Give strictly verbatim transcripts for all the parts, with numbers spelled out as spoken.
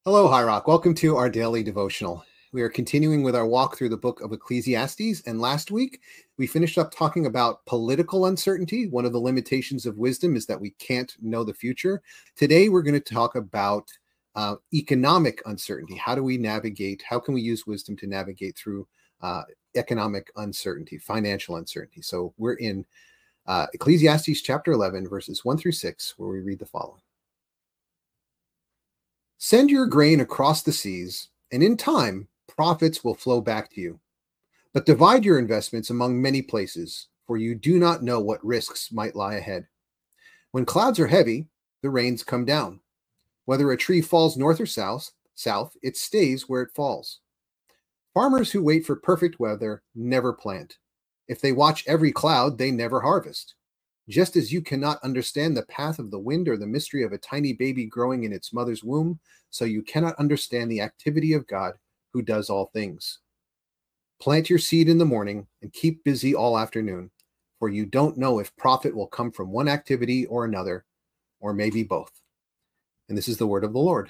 Hello, High Rock. Welcome to our daily devotional. We are continuing with our walk through the book of Ecclesiastes. And last week, we finished up talking about political uncertainty. One of the limitations of wisdom is that we can't know the future. Today, we're going to talk about uh, economic uncertainty. How do we navigate? How can we use wisdom to navigate through uh, economic uncertainty, financial uncertainty? So we're in uh, Ecclesiastes chapter eleven, verses one through six, where we read the following. Send your grain across the seas, and in time, profits will flow back to you. But divide your investments among many places, for you do not know what risks might lie ahead. When clouds are heavy, the rains come down. Whether a tree falls north or south, south, it stays where it falls. Farmers who wait for perfect weather never plant. If they watch every cloud, they never harvest. Just as you cannot understand the path of the wind or the mystery of a tiny baby growing in its mother's womb, so you cannot understand the activity of God who does all things. Plant your seed in the morning and keep busy all afternoon, for you don't know if profit will come from one activity or another, or maybe both. And this is the word of the Lord.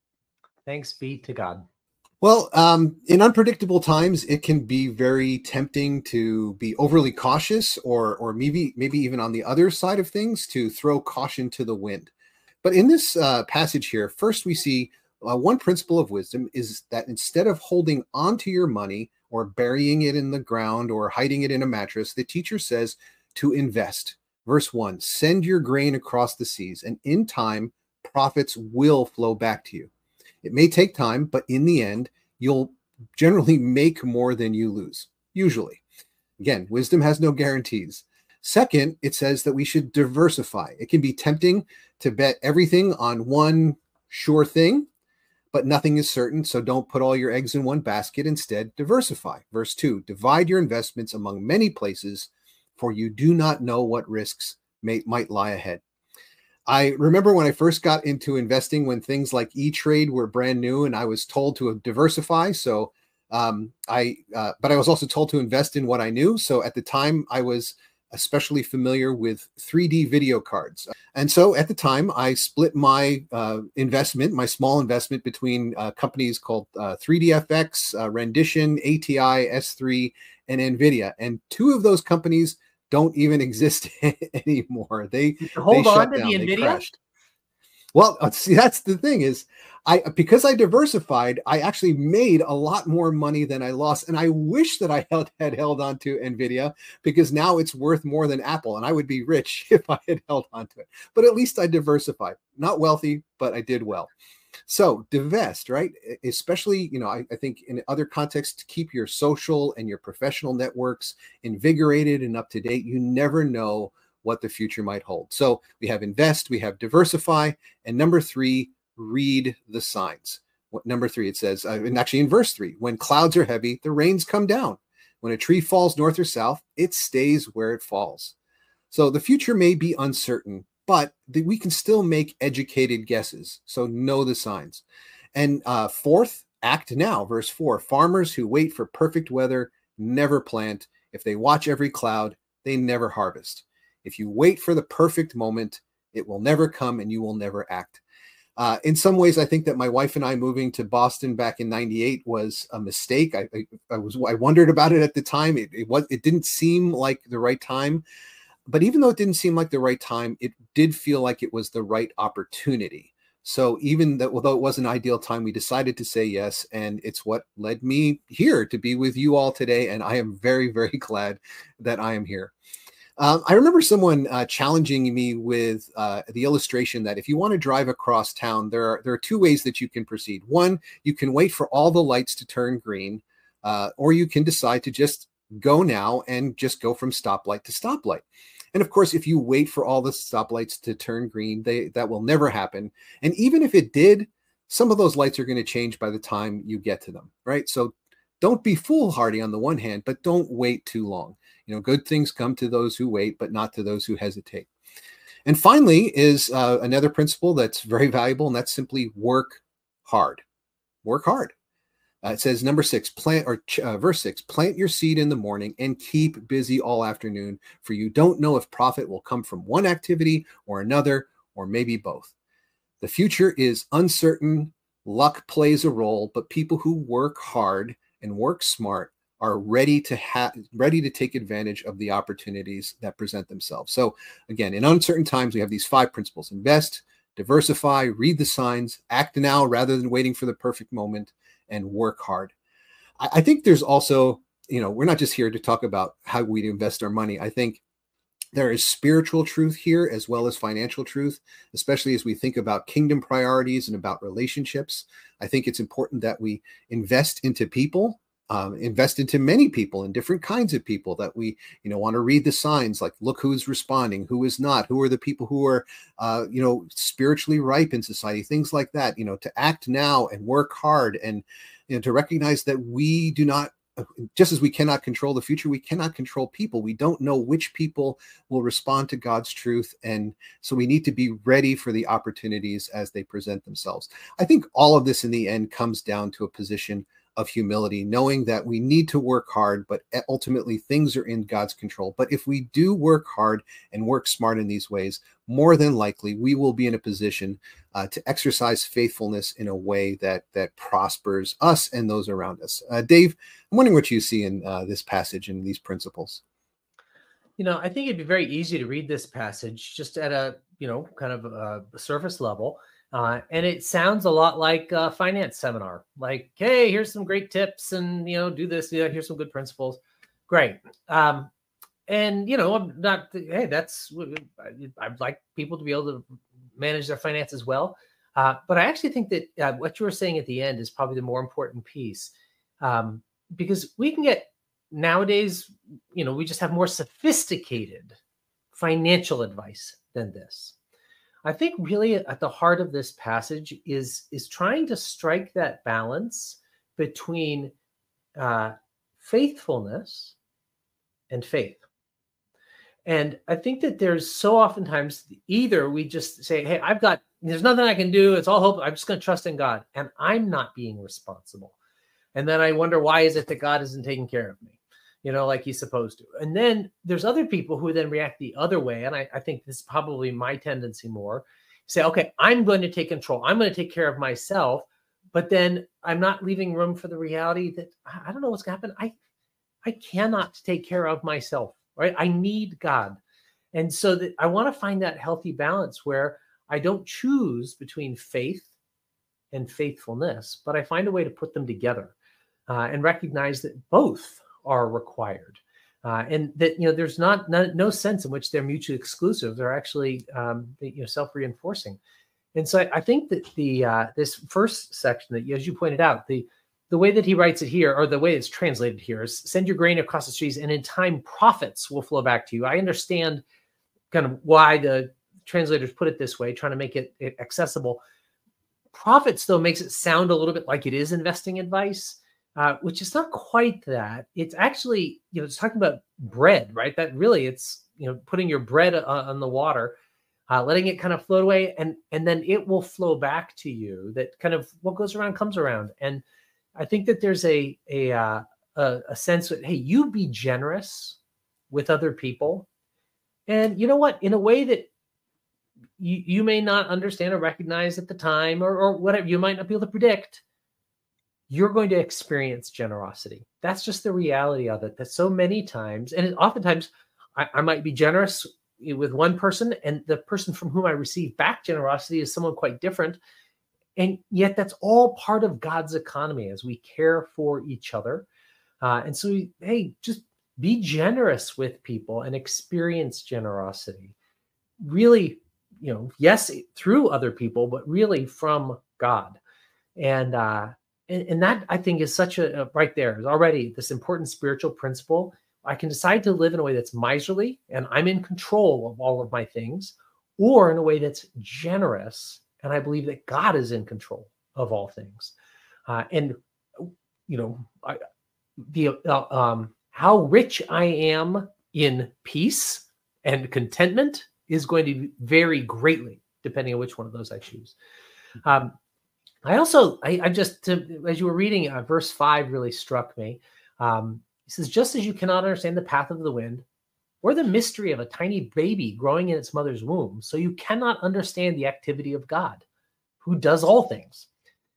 Thanks be to God. Well, um, in unpredictable times, it can be very tempting to be overly cautious, or or maybe maybe even on the other side of things, to throw caution to the wind. But in this uh, passage here, first we see uh, one principle of wisdom is that instead of holding on to your money or burying it in the ground or hiding it in a mattress, the teacher says to invest. Verse one, send your grain across the seas, and in time, profits will flow back to you. It may take time, but in the end, you'll generally make more than you lose, usually. Again, wisdom has no guarantees. Second, it says that we should diversify. It can be tempting to bet everything on one sure thing, but nothing is certain, so don't put all your eggs in one basket. Instead, diversify. Verse two, divide your investments among many places, for you do not know what risks may, might lie ahead. I remember when I first got into investing, when things like E-Trade were brand new, and I was told to diversify. So um, I, uh, but I was also told to invest in what I knew. So at the time, I was especially familiar with three D video cards. And so at the time, I split my uh, investment, my small investment, between uh, companies called uh, three D F X, uh, Rendition, A T I, S three, and NVIDIA. And two of those companies don't even exist anymore. They hold they on shut to down. the They NVIDIA? crashed. Well, see, that's the thing is, I because I diversified, I actually made a lot more money than I lost, and I wish that I held, had held on to NVIDIA, because now it's worth more than Apple, and I would be rich if I had held on to it. But at least I diversified. Not wealthy, but I did well. So divest, right? Especially, you know, I, I think in other contexts, to keep your social and your professional networks invigorated and up to date. You never know what the future might hold. So we have invest, we have diversify, and number three, read the signs. What number three? It says, uh, and actually in verse three, when clouds are heavy, the rains come down. When a tree falls north or south, it stays where it falls. So the future may be uncertain, but the, we can still make educated guesses. So know the signs. And uh, fourth, act now. Verse four, farmers who wait for perfect weather never plant. If they watch every cloud, they never harvest. If you wait for the perfect moment, it will never come and you will never act. Uh, in some ways, I think that my wife and I moving to Boston back in ninety-eight was a mistake. I, I, I was I wondered about it at the time. It, it was it didn't seem like the right time. But even though it didn't seem like the right time, it did feel like it was the right opportunity. So even that, although it was an ideal time, we decided to say yes. And it's what led me here to be with you all today. And I am very, very glad that I am here. Um, I remember someone uh, challenging me with uh, the illustration that if you want to drive across town, there are, there are two ways that you can proceed. One, you can wait for all the lights to turn green, uh, or you can decide to just go now and just go from stoplight to stoplight. And of course, if you wait for all the stoplights to turn green, they, that will never happen. And even if it did, some of those lights are going to change by the time you get to them, right? So don't be foolhardy on the one hand, but don't wait too long. You know, good things come to those who wait, but not to those who hesitate. And finally is uh, another principle that's very valuable, and that's simply work hard. Work hard. Uh, it says number six, plant or uh, verse six, plant your seed in the morning and keep busy all afternoon, for you don't know if profit will come from one activity or another, or maybe both. The future is uncertain, luck plays a role, but people who work hard and work smart are ready to have ready to take advantage of the opportunities that present themselves. So again, in uncertain times, we have these five principles: invest, diversify, read the signs, act now rather than waiting for the perfect moment, and work hard. I, I think there's also, you know, we're not just here to talk about how we invest our money. I think there is spiritual truth here as well as financial truth, especially as we think about kingdom priorities and about relationships. I think it's important that we invest into people, um, invest into many people and different kinds of people, that we, you know, want to read the signs, like look who's responding, who is not, who are the people who are, uh, you know, spiritually ripe in society, things like that, you know, to act now and work hard, and, you know, to recognize that we do not, just as we cannot control the future, we cannot control people. We don't know which people will respond to God's truth. And so we need to be ready for the opportunities as they present themselves. I think all of this in the end comes down to a position of humility, knowing that we need to work hard, but ultimately things are in God's control. But if we do work hard and work smart in these ways, more than likely we will be in a position uh, to exercise faithfulness in a way that that prospers us and those around us. Uh, Dave, I'm wondering what you see in uh, this passage and these principles. You know, I think it'd be very easy to read this passage just at a, you know, kind of a surface level. Uh, and it sounds a lot like a finance seminar, like, hey, here's some great tips and, you know, do this, yeah, here's some good principles. Great. Um, and, you know, I'm not, hey, that's, I'd like people to be able to manage their finances well. Uh, but I actually think that uh, what you were saying at the end is probably the more important piece, um, because we can get nowadays, you know, we just have more sophisticated financial advice than this. I think really at the heart of this passage is, is trying to strike that balance between uh, faithfulness and faith. And I think that there's so oftentimes either we just say, hey, I've got, there's nothing I can do. It's all hope. I'm just going to trust in God. And I'm not being responsible. And then I wonder, why is it that God isn't taking care of me? You know, like he's supposed to. And then there's other people who then react the other way. And I, I think this is probably my tendency more. Say, okay, I'm going to take control. I'm going to take care of myself. But then I'm not leaving room for the reality that I don't know what's going to happen. I, I cannot take care of myself, right? I need God. And so that I want to find that healthy balance where I don't choose between faith and faithfulness, but I find a way to put them together uh, and recognize that both are required, uh, and that, you know, there's not no, no sense in which they're mutually exclusive. They're actually um, you know, self-reinforcing. And so I, I think that the uh, this first section that, as you pointed out, the the way that he writes it here, or the way it's translated here, is send your grain across the seas, and in time profits will flow back to you. I understand kind of why the translators put it this way, trying to make it, it accessible. Profits, though, makes it sound a little bit like it is investing advice. Uh, which is not quite that. It's actually, you know, it's talking about bread, right? That really, it's, you know, putting your bread uh, on the water, uh, letting it kind of float away, and and then it will flow back to you. That kind of what goes around comes around. And I think that there's a a uh, a, a sense that, hey, you be generous with other people, and you know what, in a way that you you may not understand or recognize at the time, or or whatever, you might not be able to predict. You're going to experience generosity. That's just the reality of it. That so many times, and oftentimes I, I might be generous with one person, and the person from whom I receive back generosity is someone quite different. And yet that's all part of God's economy as we care for each other. Uh, and so, we, hey, just be generous with people and experience generosity. Really, you know, yes, through other people, but really from God. And, uh, And, and that, I think, is such a, a right there is already this important spiritual principle. I can decide to live in a way that's miserly and I'm in control of all of my things, or in a way that's generous. And I believe that God is in control of all things. Uh, and, you know, I, the uh, um, how rich I am in peace and contentment is going to vary greatly depending on which one of those I choose. Um, I also, I, I just, to, as you were reading, uh, verse five really struck me. Um, he says, just as you cannot understand the path of the wind or the mystery of a tiny baby growing in its mother's womb, so you cannot understand the activity of God, who does all things.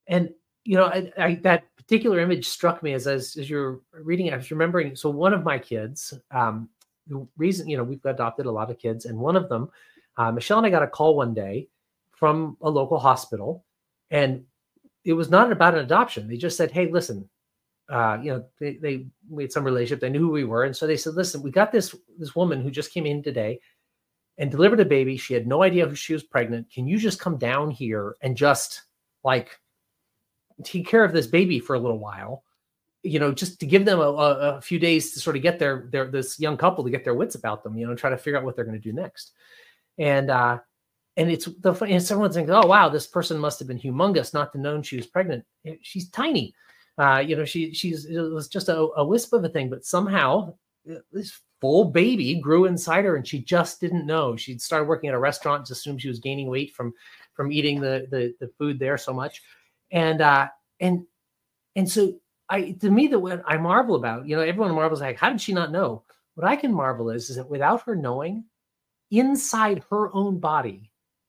And, you know, I, I, that particular image struck me as, as, as you're reading it. I was remembering, so one of my kids, um, the reason, you know, we've adopted a lot of kids, and one of them, uh, Michelle and I got a call one day from a local hospital, and it was not about an adoption. They just said, hey, listen, uh, you know, they, they we had some relationship. They knew who we were. And so they said, listen, we got this, this woman who just came in today and delivered a baby. She had no idea who she was pregnant. Can you just come down here and just like take care of this baby for a little while, you know, just to give them a, a, a few days to sort of get their, their, this young couple to get their wits about them, you know, try to figure out what they're going to do next. And, uh, and it's the funny, and someone's thinking, oh, wow, this person must have been humongous not to know she was pregnant. She's tiny. Uh, you know, she, she's, it was just a, a wisp of a thing, but somehow this full baby grew inside her and she just didn't know. She'd started working at a restaurant, just assumed she was gaining weight from, from eating the, the, the food there so much. And, uh, and, and so I, to me, the what I marvel about, you know, everyone marvels like, how did she not know? What I can marvel is, is that without her knowing, inside her own body,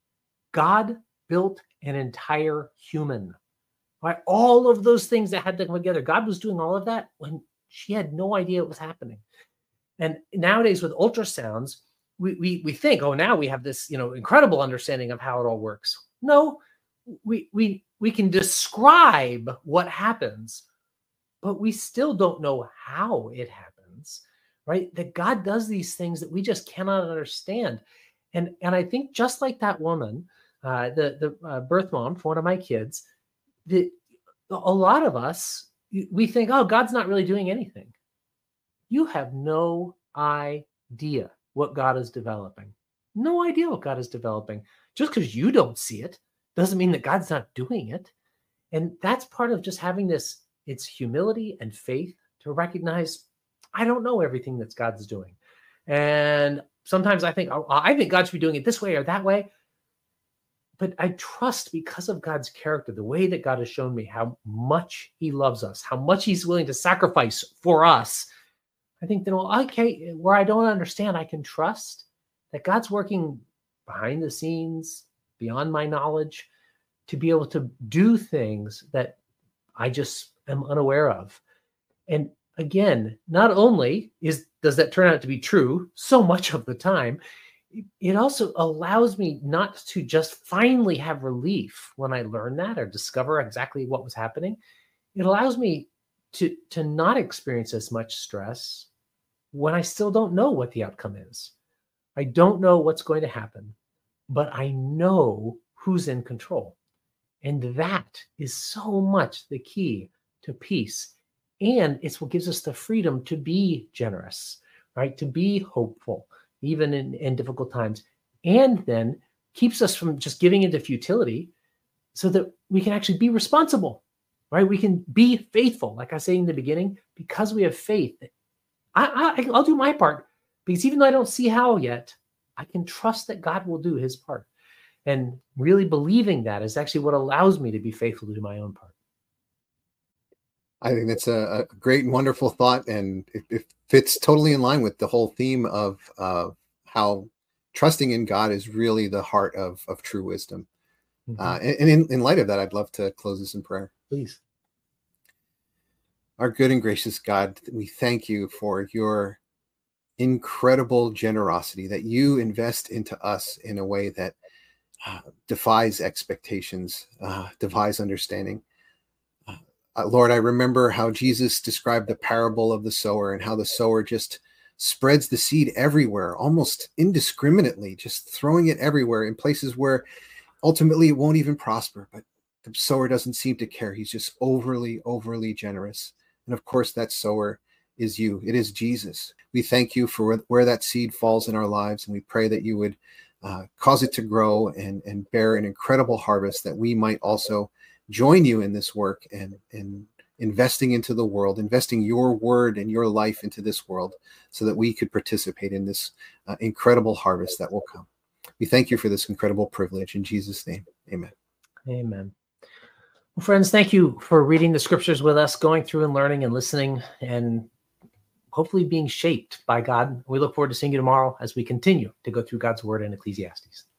God built an entire human. Right? All of those things that had to come together. God was doing all of that when she had no idea it was happening. And nowadays with ultrasounds, we, we, we think, oh, now we have this, you know, incredible understanding of how it all works. No, we, we, we can describe what happens, but we still don't know how it happens, right? That God does these things that we just cannot understand. And, and I think just like that woman, uh, the, the uh, birth mom for one of my kids, the, a lot of us, we think, oh, God's not really doing anything. You have no idea what God is developing. No idea what God is developing. Just because you don't see it doesn't mean that God's not doing it. And that's part of just having this, it's humility and faith to recognize, I don't know everything that God's doing. And sometimes I think, oh, I think God should be doing it this way or that way. But I trust, because of God's character, the way that God has shown me how much he loves us, how much he's willing to sacrifice for us. I think that, well, okay, where I don't understand, I can trust that God's working behind the scenes, beyond my knowledge, to be able to do things that I just am unaware of. And again, not only is does that turn out to be true so much of the time, it also allows me not to just finally have relief when I learn that or discover exactly what was happening. It allows me to, to not experience as much stress when I still don't know what the outcome is. I don't know what's going to happen, but I know who's in control. And that is so much the key to peace. And it's what gives us the freedom to be generous, right? To be hopeful, even in, in difficult times, and then keeps us from just giving into futility so that we can actually be responsible, right? We can be faithful. Like I say in the beginning, because we have faith, I, I, I'll do my part, because even though I don't see how yet, I can trust that God will do his part. And really believing that is actually what allows me to be faithful to do my own part. I think that's a, a great and wonderful thought, and it, it fits totally in line with the whole theme of uh, how trusting in God is really the heart of, of true wisdom. Mm-hmm. Uh, and and in, in light of that, I'd love to close this in prayer. Please. Our good and gracious God, we thank you for your incredible generosity that you invest into us in a way that uh, defies expectations, uh, defies understanding. Uh, Lord, I remember how Jesus described the parable of the sower and how the sower just spreads the seed everywhere, almost indiscriminately, just throwing it everywhere in places where ultimately it won't even prosper. But the sower doesn't seem to care. He's just overly, overly generous. And of course, that sower is you. It is Jesus. We thank you for where that seed falls in our lives. And we pray that you would uh, cause it to grow and, and bear an incredible harvest, that we might also join you in this work and, and investing into the world, investing your word and your life into this world so that we could participate in this uh, incredible harvest that will come. We thank you for this incredible privilege. In Jesus' name, amen. Amen. Well, friends, thank you for reading the scriptures with us, going through and learning and listening, and hopefully being shaped by God. We look forward to seeing you tomorrow as we continue to go through God's word in Ecclesiastes.